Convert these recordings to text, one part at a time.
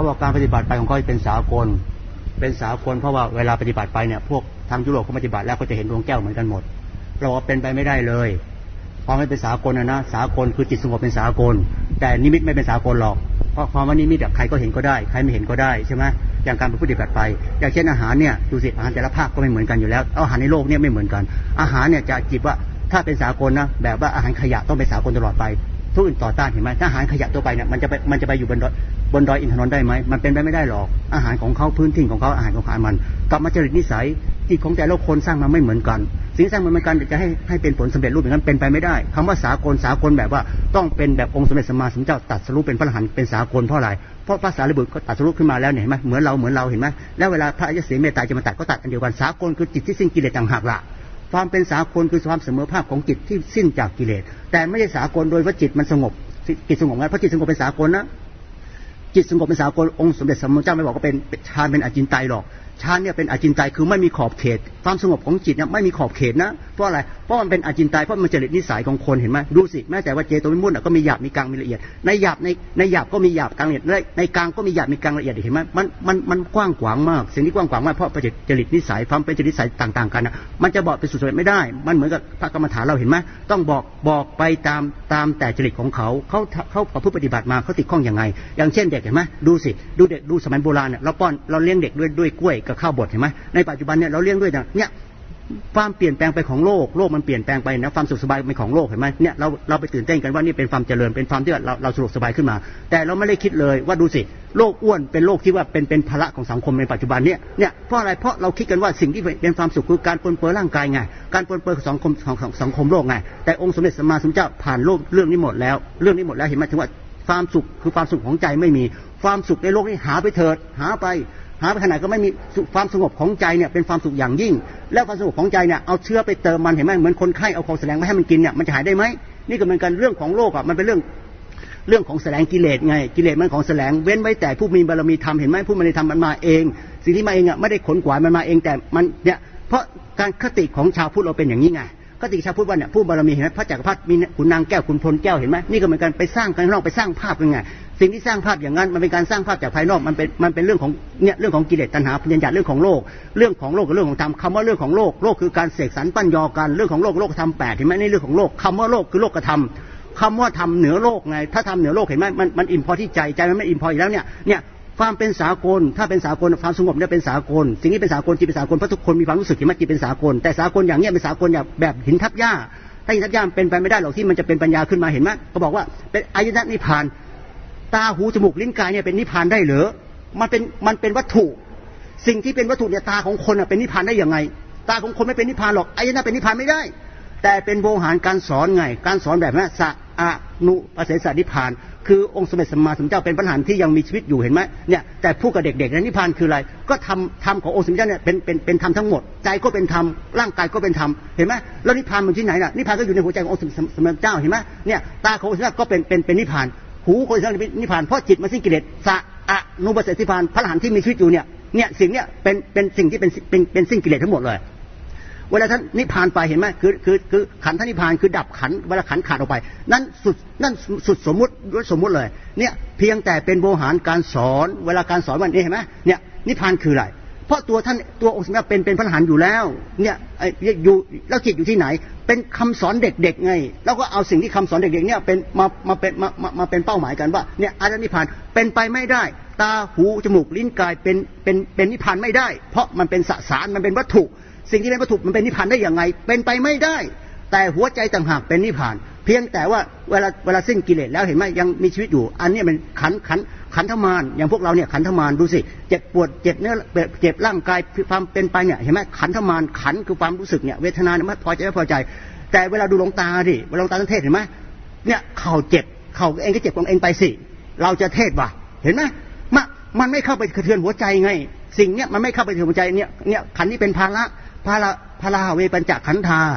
เขาบอกการปฏิบัติไปของเขาเป็นสากลเพราะว่าเวลาปฏิบัติไปเนี่ยพวกทางยุโรปเขาปฏิบัติแล้วเขาจะเห็นดวงแก้วเหมือนกันหมดเราว่าเป็นไปไม่ได้เลยพอไม่เป็นสากลนะสากลคือจิตสงบเป็นสากลแต่นิมิตไม่เป็นสากลหรอกเพราะความว่านิมิตใครก็เห็นก็ได้ใครไม่เห็นก็ได้ใช่ไหมอย่างการปฏิบัติไปอย่างเช่นอาหารเนี่ยดูสิอาหารแต่ละภาคก็ไม่เหมือนกันอยู่แล้วอาหารในโลกเนี่ยไม่เหมือนกันอาหารเนี่ยจะจิตว่าถ้าเป็นสากลนะแบบว่าอาหารขยะต้องเป็นสากลตลอดไปทุกอื่นต่อต้านเห็นไหมถ้าอาหารขยะตัวไปเนี่ยมันจะไปอยู่บนดอยอินทนนท์ได้ไหมมันเป็นไปไม่ได้หรอกอาหารของเขาพื้นที่ของเขาอาหารของมันกลับมาจริตนิสัยจิตของแต่ละคนสร้างมาไม่เหมือนกันสิ่งสร้างมันเหมือนกันจะให้เป็นผลสำเร็จรูปอย่างนั้นเป็นไปไม่ได้คำว่าสากลแบบว่าต้องเป็นแบบองค์สมเด็จสัมมาสัมพุทธเจ้าตรัสรู้เป็นพระอรหันต์เป็นสากลเพราะอะไรเพราะพระสารีบุตรก็ตรัสรู้ขึ้นมาแล้วเนี่ยเห็นไหมเหมือนเราเห็นไหมแล้วเวลาพระอริยเสเมตตาจะมาตัดก็ตัดอันเดียวกันสากลคือจิตที่สิ้นกิเลสต่างหากละความเป็นสากลคือความเสมอภาคของจิตที่สิ้นจากกิเลสแต่ไม่ใช่สากลโดยว่าจิตมันสงบจิตสงบงั้นเพราะจิตสงบเป็นสากลนะจิตสงบเป็นสากลองค์สมเด็จสัมมาสัมพุทธเจ้าไม่บอกว่าเป็นฌานเป็นอจินไตยหรอกฌานเนี่ยเป็นอจินไตยคือไม่มีขอบเขตความสงบของจิตเนี่ยไม่มีขอบเขตนะเพราะอะไรเพราะมันเป็นอจินไตยเพราะมันจริตนิสัยของคนเห็นไหมดูสิแม้แต่ว่าเจโตวิมุตติก็มีหยาบมีกลางมีละเอียดในหยาบก็มีหยาบกลางละเอียดในกลางก็มีหยาบมีกลางละเอียดเห็นไหมมันกว้างขวางมากสิ่งที่กว้างขวางมากเพราะจริตนิสัยความเป็นจริตนิสัยต่างๆกันนะมันจะบอกเป็นสุดๆไม่ได้มันเหมือนกับพระกรรมฐานเราเห็นไหมต้องบอกไปตามแต่จริตของเขาประพฤติปฏิบัติมาเขาติดข้องยังไงอย่างเช่นเด็กเห็นไหมดูสิดูเด็กดูสมัยโบราณเนี่ยเราเลี้ยงเด็กด้วยกล้วยกับข้าวบดเห็นไหมในปัจจุบันเนี่ยเราเลี้ยงด้วยเนี่ยความเปลี่ยนแปลงไปของโลกมันเปลี่ยนแปลงไปนะความสุขสบายเป็นของโลกเห็นไหมเนี่ยเราไปตื่นเต้นกันว่านี่เป็นความเจริญเป็นความที่เราสะดวกสบายขึ้นมาแต่เราไม่ได้คิดเลยว่าดูสิโลกอ้วนเป็นโลกที่ว่าเป็นภาระของสังคมในปัจจุบันเนี่ยเพราะอะไรเพราะเราคิดกันว่าสิ่งที่เป็นความสุขคือการปรนเปื้อนร่างกายไงการปรนเปื้อนสังคมโลกไงแต่องค์สมเด็จสัมมาสัมพุทธเจ้าผ่านโลกเรื่องนี้หมดแล้วเห็นไหมถึงว่าความสุขคือความสุขของใจไม่มีความสุขในโลกนี้หาไปเถิดหาไปขนาดก็ไม่มีความสงบของใจเนี่ยเป็นความสุขอย่างยิ่งแล้วความสงบของใจเนี่ยเอาเชื้อไปเติมมันเห็นไหมเหมือนคนไข้เอาของแสลงมาให้มันกินเนี่ยมันจะหายได้ไหมนี่ก็เหมือนกันเรื่องของโลกอ่ะมันเป็นเรื่องของแสลงกิเลสไงกิเลสมันของแสลงเว้นไว้แต่ผู้มีบารมีธรรมเห็นไหมผู้มีธรรมมันมาเองสิ่งที่มาเองอ่ะไม่ได้ขนขวายมันมาเองแต่มันเนี่ยเพราะการคติของชาวพุทธเราเป็นอย่างนี้ไงคติชาวพุทธว่าเนี่ยผู้บารมีเห็นไหมพระจักรพรรดิมีขุนนางแก้วขุนพลแก้วเห็นไหมนี่ก็เหมือนกันไปสร้างกันข้างนอกไปสร้างภาพยังไงสิ่งที่สร้างภาพอย่างนั้นมันเป็นการสร้างภาพจากภายนอกมันเป็นเรื่องของเนี่ยเรื่องของกิเลสตัณหาพยญาเรื่องของโลกกับเรื่องของธรรมคำว่าเรื่องของโลกคือการเสกสรรปั้นยอกันเรื่องของโลกธรรม8เห็นไหมนี่เรื่องของโลกคำว่าโลกคือโลกธรรมคำว่าธรรมเหนือโลกไงถ้าธรรมเหนือโลกเห็นไหมมันอิ่มพอที่ใจมันไม่อิ่มพออยู่แล้วเนี่ยความเป็นสากลถ้าเป็นสากลความสงบเนี่ยเป็นสากลสิ่งนี้เป็นสากลจิตเป็นสากลเพราะทุกคนมีความรู้สึกเห็นไหมจิตเป็นสากลแต่สากลอย่างเนี้ยเป็นสากลแบบหินทับหญ้าถ้าหินทับหญ้าเป็นไปไม่ได้หรอกที่มันจะเป็นปัญญาขึ้นมาเห็นไหมเขาบอกว่าเป็นอายตนะนิพพานตาหูจมูกลิ้นกายเนี่ยเป็นนิพพานได้เหรอมันเป็นวัตถุสิ่งที่เป็นวัตถุเนี่ยตาของคนเป็นนิพพานได้ยังไงตาของคนไม่เป็นนิพพานหรอกอายตนะเป็นนิพพานไม่ได้แต่เป็นโวหารการสอนไงการสอนแบบนั้นสะอนุปัสสะนิพพานคือองค์สมเด็จสัมมาสัมพุทธเจ้าเป็นพระอรหันต์ที่ยังมีชีวิตอยู่เห็นไหมเนี่ยแต่พูดกับเด็กๆนั้นนิพพานคืออะไรก็ทำขององค์สมเด็จเนี่ยเป็นธรรมทั้งหมดใจก็เป็นธรรมร่างกายก็เป็นธรรมเห็นไหมแล้วนิพพานมันที่ไหนล่ะนิพพานก็อยู่ในหัวใจขององค์สมเด็จสัมมาสัมพุทธเจ้าเห็นไหมเนี่ยตาขององค์สมเด็จก็เป็นนิพพานหูคนสร้างนิพพานเพราะจิตมันสิ้นกิเลสสะอนุปัสสะนิพพานพระอรหันต์ที่มีชีวิตอยู่เนี่ยสิ่งเนี้ยเป็นสิ่งที่เป็นสิ้นกิเลสทั้งหมดเลยเวลาท่านนิพพานไปเห็นไหมคือขันธ์ท่านนิพพานคือดับขันธ์เวลาขันธ์ขาดออกไปนั่นสุดสมมุติเลยเนี่ยเพียงแต่เป็นโวหารการสอนเวลาการสอนวันนี้เห็นไหมเนี่ยนิพพานคืออะไรเพราะตัวท่านตัวองค์สมเด็จเป็นพระอรหันต์อยู่แล้วเนี่ยอยู่แล้วจิตอยู่ที่ไหนเป็นคำสอนเด็กๆไงแล้วก็เอาสิ่งที่คำสอนเด็กๆเนี่ยเป็นมาเป็นเป้าหมายกันว่าเนี่ยอรหัตนิพพานเป็นไปไม่ได้ตาหูจมูกลิ้นกายเป็นนิพพานไม่ได้เพราะมันเป็นสสารมันเป็นวัตถุสิ่งที่เป็นวัตถุมันเป็นนิพพานได้อย่างไรเป็นไปไม่ได้แต่หัวใจต่างหากเป็นนิพพานเพียงแต่ว่าเวลาสิ้นกิเลสแล้วเห็นไหมยังมีชีวิตอยู่อันนี้มันขันธมารอย่างพวกเราเนี่ยขันธมารดูสิเจ็บปวดเจ็บเนื้อเจ็บร่างกายความเป็นไปเนี่ยเห็นไหมขันธมารขันคือความรู้สึกเนี่ยเวทนาเนี่ยไม่พอใจไม่พอใจแต่เวลาดูหลวงตาดิเวลาหลวงตาท่านเทศเห็นไหมเนี่ยเข่าเจ็บเข่าเองก็เจ็บของเองไปสิเราจะเทศว่ะเห็นไหมมันไม่เข้าไปกระเทือนหัวใจไงสิ่งเนี้ยมันไม่เข้าไปกระเทือนหัวใจเนี่ยขันนี้เป็นภาระเวปัญจขันธา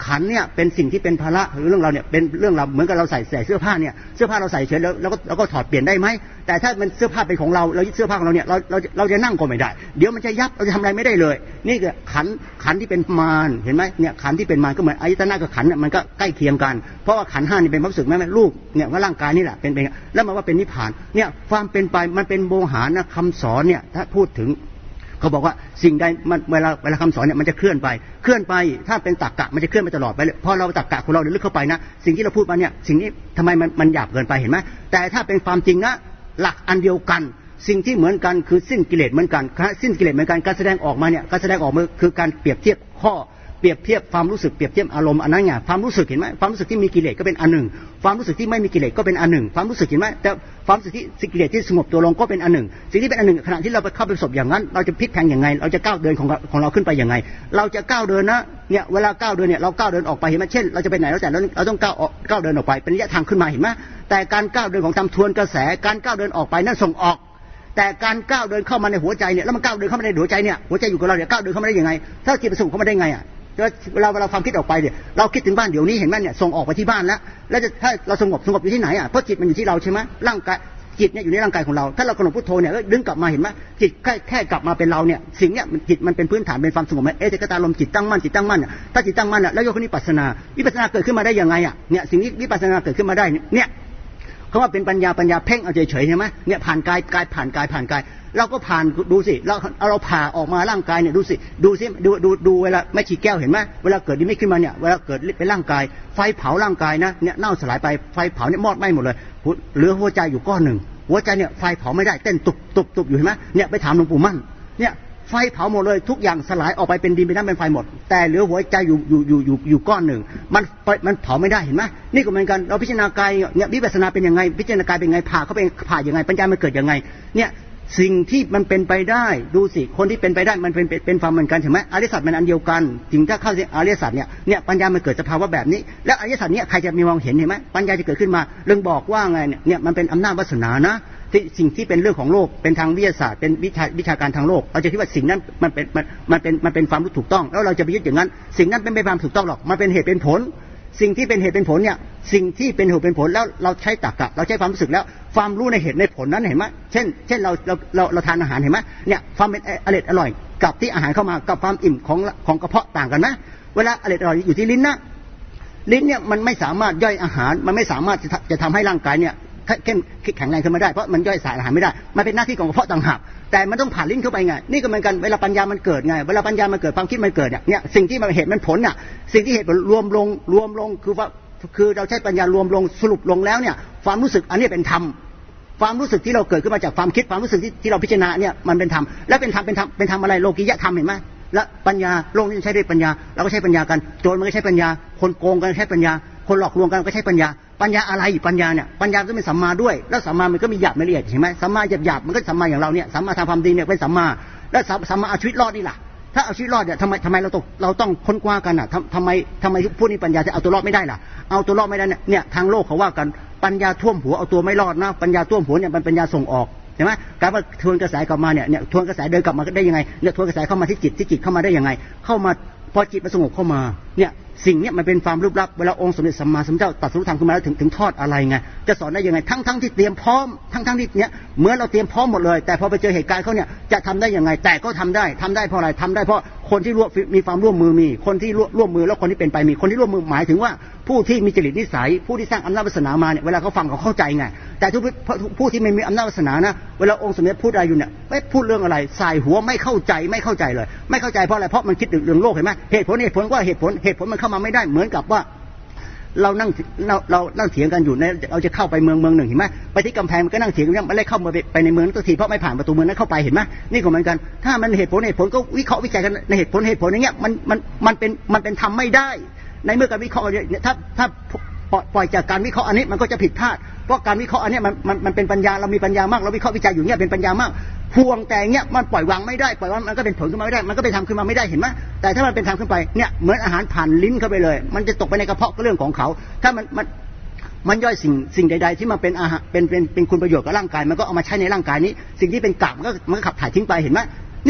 ขันเนี่ยเป็นสิ่งที่เป็นภาระหรือเรื่องเราเนี่ยเป็นเรื่องเราเหมือนกับเราใส่เสื้อผ้าเนี่ยเสื้อผ้าเราใส่เฉยแล้วก็ถอดเปลี่ยนได้ไหมแต่ถ้ามันเสื้อผ้าเป็นของเราเสื้อผ้าของเราเนี่ยเราจะนั่งก็ไม่ได้เดี๋ยวมันจะยับเราจะทำอะไรไม่ได้เลยนี่คือขันที่เป็นมารเห็นไหมเนี่ยขันที่เป็นมารก็เหมือนอายตนะกับขันเนี่ยมันก็ใกล้เคียงกันเพราะว่าขันห้านี่เป็นความรู้สึกไหมรูปเนี่ยว่าร่างกายนี่แหละเป็นแล้วมันว่าเป็นนิพพานเนี่ยความเป็นไปมันเป็นโมหะนะคำสอนเนี่ยถ้าพูดถึงเขาบอกว่าสิ่งใดมันเวลาคำสอนเนี่ยมันจะเคลื่อนไปถ้าเป็นตรรกะมันจะเคลื่อนไปตลอดไปเลยพอเราตรรกะของเราลึกเข้าไปนะสิ่งที่เราพูดมาเนี่ยสิ่งนี้ทำไมมันหยาบเกินไปเห็นไหมแต่ถ้าเป็นความจริงนะหลักอันเดียวกันสิ่งที่เหมือนกันคือสิ้นกิเลสเหมือนกันสิ้นกิเลสเหมือนกันการแสดงออกมาเนี่ยการแสดงออกมาคือการเปรียบเทียบข้อเปรียบเทียบความรู้สึกเปรียบเทียบอารมณ์อันนั้นไงความรู้สึกเห็นไหมความรู้สึกที่มีกิเลสก็เป็นอันหนึ่งความรู้สึกที่ไม่มีกิเลสก็เป็นอันหนึ่งความรู้สึกเห็นไหมแต่ความรู้สึกที่กิเลสที่สงบตัวลงก็เป็นอันหนึ่งสิ่งที่เป็นอันหนึ่งขณะที่เราไปเข้าไปประสบอย่างนั้นเราจะพลิกแพลงอย่างไงเราจะก้าวเดินของเราขึ้นไปอย่างไงเราจะก้าวเดินนะเนี่ยเวลาก้าวเดินเนี่ยเราก้าวเดินออกไปเห็นไหมเช่นเราจะไปไหนแล้วแต่เราต้องก้าวเดินออกไปเป็นระยะทางขึ้นมาเห็นไหมแต่การก้าวเดินของทำทวนกระแสการก้าวเดินออกไปนั่นส่งออกแต่การก้าวเดินเข้ามาในหัวใจเนี่ยแล้วมันก้าวเดินเข้ามาในหัวใจเนี่ยหัวใจอยู่กับเราเนี่ยก้าวเดินเข้ามาได้ยังไงถ้าจิตมันส่งเข้ามาได้ไงอ่ะเวลาความคิดออกไปเนี่ยเราคิดถึงบ้านเดี๋ยวนี้เห็นไหมเนี่ยส่งออกไปที่บ้านแล้วจะถ้าเราสงบอยู่ที่ไหนอ่ะเพราะจิตมันอยู่ที่เราใช่ไหมร่างกายจิตเนี่ยอยู่ในร่างกายของเราถ้าเรากำหนดพุทโธเนี่ยดึงกลับมาเห็นไหมจิตแค่กลับมาเป็นเราเนี่ยสิ่งเนี้ยจิตมันเป็นพื้นฐานเป็นความสงบไหมเอเจกตาลมจิตตั้งมั่นเนี่ยถ้าจิตตั้งมั่นอ่ะแล้วโยคนิปัสสนาเกิดขึ้นมาได้ยังไงอ่ะเนี่ยสิ่งนี้วิปัสสนาเกิดขึ้นมาได้เนี่ยเขาว่าเป็นปัญญาเพ่งเอาเฉยๆใช่ไหมเนี่ยผ่านกายผ่านกายเราก็ผ่านดูสิเราผ่าออกมาร่างกายเนี่ยดูเวลาแม่ชีแก้วเห็นไหมเวลาเกิดดิมิตขึ้นมาเนี่ยเวลาเกิดเป็นร่างกายไฟเผาร่างกายนะเนี่ยเน่าสลายไปไฟเผาเนี่ยมอดไหม้หมดเลยเหลือหัวใจอยู่ก้อนหนึ่งหัวใจเนี่ยไฟเผาไม่ได้เต้นตุบอยู่เห็นไหมเนี่ยไปถามหลวงปู่มั่นเนี่ยไฟเผาหมดเลยทุกอย่างสลายออกไปเป็นดินเป็นน้ำเป็นไฟหมดแต่เหลือหัวใจอยู่ก้อนหนึ่งมันเผาไม่ได้เห็นไหมนี่ก็เหมือนกันเราพิจารณากายเนี่ยวิปัสสนาเป็นยังไงพิจารณากายเป็นยังไงผ่าเขาเป็นผ่ายังไงปัญญามันเกิดยังไงเนี่ยสิ่งที่มันเป็นไปได้ดูสิคนที่เป็นไปได้มันเป็นความเหมือนกันใช่ไหมอริยสัจมันอันเดียวกันถึงถ้าเข้าอริยสัจเนี่ยปัญญามันเกิดสภาวะแบบนี้แล้วอริยสัจเนี่ยใครจะมีมองเห็นเห็นไหมปัญญาจะเกิดขึ้นมาเรื่องบอกว่าไงเนี่ยมันเป็นอำนาจวาสนานะสิ่งที่เป็นเรื่องของโลกเป็นทางวิทยาศาสตร์เป็นวิชาการทางโลกเราจะคิดว่าสิ่งนั้นมันเป็นความรู้ถูกต้องแล้วเราจะไปยึดอย่างนั้นสิ่งนั้นเป็นความถูกต้องหรอกมันเป็นเหตุเป็นผลสิ่งที่เป็นเหตุเป็นผลเนี่ยสิ่งที่เป็นเหตุเป็นผลแล้วเราใช้ตรรกะเราใช้ความรู้สึกแล้วความรู้ในเหตุในผลนั้นเห็นไหมเช่นเราทานอาหารเห็นไหมเนี่ยความเป็นอร่อยกับที่อาหารเข้ามากับความอิ่มของกระเพาะต่างกันไหมเวลาอร่อยอยู่ที่ลิ้นนะลิ้นเนี่ยมันไม่สามารถย่อยอาหารมันไม่สามารถจะทำให้ร่างกายเนี่ยแข็งแรงขึ้นมาได้เพราะมันย่อยสารอาหารไม่ได้มันเป็นหน้าที่ของกระเพาะต่างหากแต่มันต้องผ่านลิ้นเข้าไปไงนี่ก็เหมือนกันเวลาปัญญามันเกิดไงเวลาปัญญามันเกิดความคิดมันเกิดเนี่ยสิ่งที่มันเหตุมันผลน่ะสิ่งที่เหตุรวมลงคือเราใช้ปัญญารวมลงสรุปลงแล้วเนี่ยความรู้สึกอันนี้เป็นธรรมความรู้สึกที่เราเกิดขึ้นมาจากความคิดความรู้สึกที่เราพิจารณาเนี่ยมันเป็นธรรมและเป็นธรรมอะไรโลกิยธรรมเห็นไหมและปัญญาโลกนี้ใช้ด้วยปัญญาเราก็ใช้ปัญญากันโจรมันก็ใช้ปัญญาคนโกงกันใช้ปัญญาคนหลอกลวงกันก็ใช้ปัญญาอะไรปัญญาเนี่ยปัญญาก็เป็นสัมมาด้วยแล้วสัมมามันก็มีหยาบไม่ละเอียดใช่ไหมสัมมาหยาบมันก็สัมมาอย่างเราเนี่ยสัมมาทำความดีเนี่ยเป็นสัมมาแล้วสัมมาเอาชีวิตรอดนี่ล่ะถ้าเอาชีวิตรอดเนี่ยทำไมเราต้องค้นคว้ากันอ่ะทำไมผู้นี้ปัญญาจะเอาตัวรอดไม่ได้ล่ะเอาตัวรอดไม่ได้เนี่ยทางโลกเขาว่ากันปัญญาท่วมหัวเอาตัวไม่รอดนะปัญญาท่วมหัวเนี่ยมันปัญญาส่งออกใช่ไหมการว่าทวนกระแสกลับมาเนี่ยทวนกระแสเดินกลับมาได้ยังไงเนี่ยทวนกระแสเข้ามาที่จิตเข้ามาได้ยังไงเข้ามาพอจิตมันสงบเข้ามาเนี่ยสิ่งนี้มันเป็นความลึกลับเวลาองค์สมเด็จสัมมาสัมพุทธเจ้าตรัสรู้ธรรมขึ้นมาแล้วถึงทอดอะไรไงจะสอนได้ยังไงทั้งที่เตรียมพร้อมทั้งที่เนี่ยเหมือนเราเตรียมพร้อมหมดเลยแต่พอไปเจอเหตุการณ์เขาเนี่ยจะทำได้ยังไงแต่ก็ทำได้เพราะอะไรทำได้เพราะคนที่มีความร่วมมือมีคนที่ร่วมมือแล้วคนที่เป็นไปมีคนที่ร่วมมือหมายถึงว่าผู้ที่มีจริตนิสัยผู้ที่สร้างอำนาจวาสนามาเนี่ยเวลาเขาฟังเขาเข้าใจไงแต่ผู้ที่ไม่มีอำนาจวาสนานะเวลาองค์สมเด็จพูดอะไรอยู่เนี่ยพูดเรื่องอะไรใส่หัวไม่เข้าใจเลยไม่เข้าใจเพราะอะไรเพราะมันคิดเรื่องโลกเห็นไหมเหตุผลก็เหตุผลมันเข้ามาไม่ได้เหมือนกับว่าเรานั่งเถียงกันอยู่เราจะเข้าไปเมืองหนึ่งเห็นไหมไปที่กำแพงมันก็นั่งเถียงกันไม่ได้เข้ามาไปในเมืองตัวทีเพราะไม่ผ่านประตูเมืองนั้นเข้าไปเห็นไหมนี่ก็เหมือนกันถ้ามันเหตุผลก็วิเคราะห์วิจัยกันในเหตุผลอย่างเงี้ยมันเป็นธรรมไม่ได้ในเมื่อการวิเคราะห์เนี่ยถ้าปล่อยจากการวิเคราะห์อันนี้มันก็จะผิดพลาดเพราะการวิเคราะห์อันนี้มันเป็นปัญญาเรามีปัญญามากเราวิเคราะห์วิจัยอยู่เงี้ยเป็นปัญญามากพวงแต่เงี้ยมันปล่อยวางไม่ได้ปล่อยวางมันก็เป็นผลขึ้นมาไม่ได้มันก็เป็นธรรมขึ้นมาไม่ได้เห็นไหมแต่ถ้ามันเป็นธรรมขึ้นไปเนี่ยเหมือนอาหารผ่านลิ้นเข้าไปเลยมันจะตกไปในกระเพาะก็เรื่องของเขาถ้ามันย่อยสิ่งใดๆที่มาเป็นอาหารเป็นคุณประโยชน์กับร่างกายมันก็เอามาใช้ในร่างกายนี้สิ่งที่เป็นกากมันก็ขับถ่ายทิ้งไปเห็นไหมเนี่ย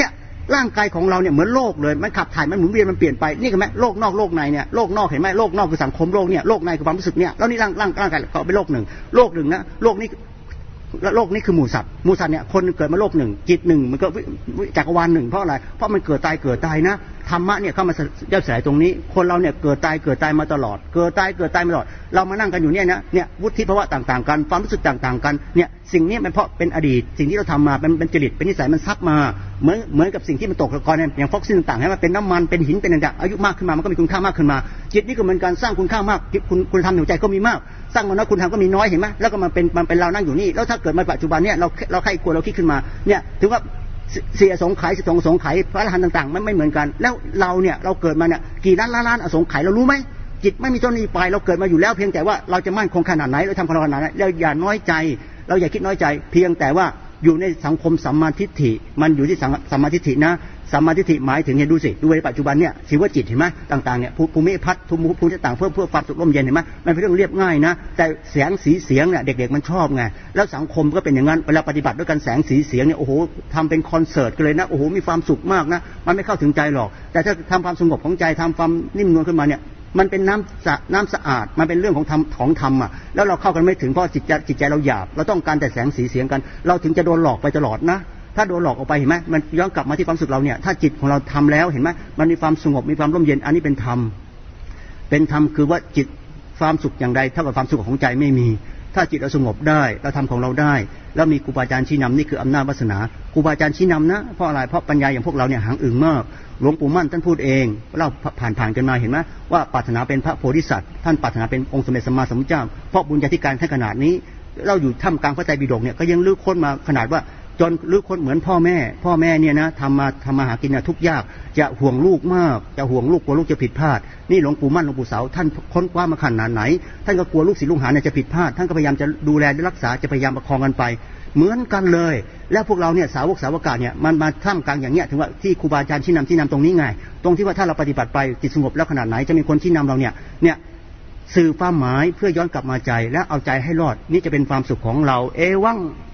ร่างกายของเราเนี่ยเหมือนโลกเลยมันขับถ่ายมันหมุนเวียนมันเปลี่ยนไปนี่ก็ไหมโลกนอกโลกในเนี่ยโลกนอกเห็นไหมโลกนอกคือสังคมโลกเนี่ยโลกในคือความรู้สึกเนี่ยแล้วนี่ร่างกายเขาเป็นโลกหนึ่งนะโลกนี้คือหมู่สัตว์เนี่ยคนเกิดมาโลกหนึ่งจิตหนึ่งมันก็จักรวาลหนึ่งเพราะอะไรเพราะมันเกิดตายนะธรรมะเนี่ยเข้ามาย่อยสลายตรงนี้คนเราเนี่ยเกิดตายมาตลอดเกิดตายมาตลอดเรามานั่งกันอยู่เนี่ยวุฒิภาวะต่างๆกันความรู้สึกต่างๆกันเนี่ยสิ่งนี้มันเพราะเป็นอดีตสิ่งที่เราทำมาเป็นจริตเป็นนิสัยมันซับมาเหมือนกับสิ่งที่มันตกตะกอนอย่างฟอกซิลต่างๆให้มันเป็นน้ำมันเป็นหินเป็นอะไรอายุมากขึ้นมามันก็มีคุณค่ามากขึ้นมาจิตนี่ก็เหมือนการสร้างคุณค่ามากคุณทำหัวใจก็มีมากสร้างมันน้อยคุณทำก็มีน้อยเห็นไหมแล้วก็มันเป็นเรานั่งอยู่นี่แล้วถ้าเกิดมาปัจจุบันเนี่ยเราใครกลัวเราคิดขึ้นมาเนี่ยถึงว่าเสียสงไขยพระอรหันต์ต่างๆมันไม่เหมือนกันแล้วเราเนี่ยเราเกิดมาเนี่ยกี่ล้านอสงไขยเรารู้ไหมจิตไม่มีต้นมีปลายเราเกิดมาอยู่แล้วเพียงแต่ว่าเราจะมั่นคงขนาดไหนเราทำขนาดไหนเราอย่าน้อยใจเราอย่าคิดน้อยใจเพียงแต่ว่าอยู่ในสังคมสัมมาทิฏฐิมันอยู่ที่สัมมาทิฏฐินะสัมมาทิฏฐิหมายถึงเห็นดูสิดูในปัจจุบันเนี่ยชีวจิตเห็นไหมต่างๆเนี่ยภูมิพัฒน์ภูมิต่างเพื่อความสุขร่มเย็นเห็นไหมมันเป็นเรื่องเรียบง่ายนะแต่แสงสีเสียงเนี่ยเด็กๆมันชอบไงแล้วสังคมก็เป็นอย่างนั้นเวลาปฏิบัติด้วยกันแสงสีเสียงเนี่ยโอ้โหทำเป็นคอนเสิร์ตกันเลยนะโอ้โหมีความสุขมากนะมันไม่เข้าถึงใจหรอกแต่ถ้าทำความสงบของใจทำความนิ่มนวลขึ้นมาเนี่ยมันเป็นน้ำสะอาดมันเป็นเรื่องของธรรมอ่ะแล้วเราเข้ากันไม่ถึงเพราะจิตใจเราหยาบเราต้องการแต่แสงสีเสียงกันเราถึงจะโดนหลอกไปตลอดนะถ้าโดนหลอกออกไปเห็นไหมมันย้อนกลับมาที่ความสุขเราเนี่ยถ้าจิตของเราทำแล้วเห็นไหมมันมีความสงบมีความร่มเย็นอันนี้เป็นธรรมคือว่าจิตความสุขอย่างใดเท่ากับความสุขของใจไม่มีถ้าจิตเราสงบได้เราทำของเราได้แล้วมีครูบาอาจารย์ชี้นำนี่คืออำนาจวาสนาครูบาอาจารย์ชี้นำนะเพราะอะไรเพราะปัญญาอย่างพวกเราเนี่ยหางอึ่งมากหลวงปู่มั่นท่านพูดเองเราผ่านกันมาเห็นไหมว่าปรารถนาเป็นพระโพธิสัตว์ท่านปรารถนาเป็นองค์สมเด็จสัมมาสัมพุทธเจ้าเพราะบุญญาธิการท่านขนาดนี้เราอยู่ท่ามกลางพระไตรปิฎกเนี่ยก็ยังลึกค้นมาขนาดว่าจนลึกค้นเหมือนพ่อแม่เนี่ยนะทำมาหากินนะทุกยากจะห่วงลูกมากจะห่วงลูกกลัวลูกจะผิดพลาดนี่หลวงปู่มั่นหลวงปู่เสาท่านค้นคว้ามาขนาดไหนท่านก็กลัวลูกศิษย์ลูกหาเนี่ยจะผิดพลาดท่านก็พยายามจะดูแลรักษาจะพยายามประคองกันไปเหมือนกันเลยแล้วพวกเราเนี่ยสาวกเนี่ยมันมาท่ามกลางอย่างเงี้ยถึงว่าที่ครูบาอาจารย์ชี้นำตรงนี้ไงตรงที่ว่าถ้าเราปฏิบัติไปจิตสงบแล้วขนาดไหนจะมีคนชี้นำเราเนี่ยสื่อความหมายเพื่อย้อนกลับมาใจและเอาใจให้รอดนี่จะเป็นความสุขของเราเอวัง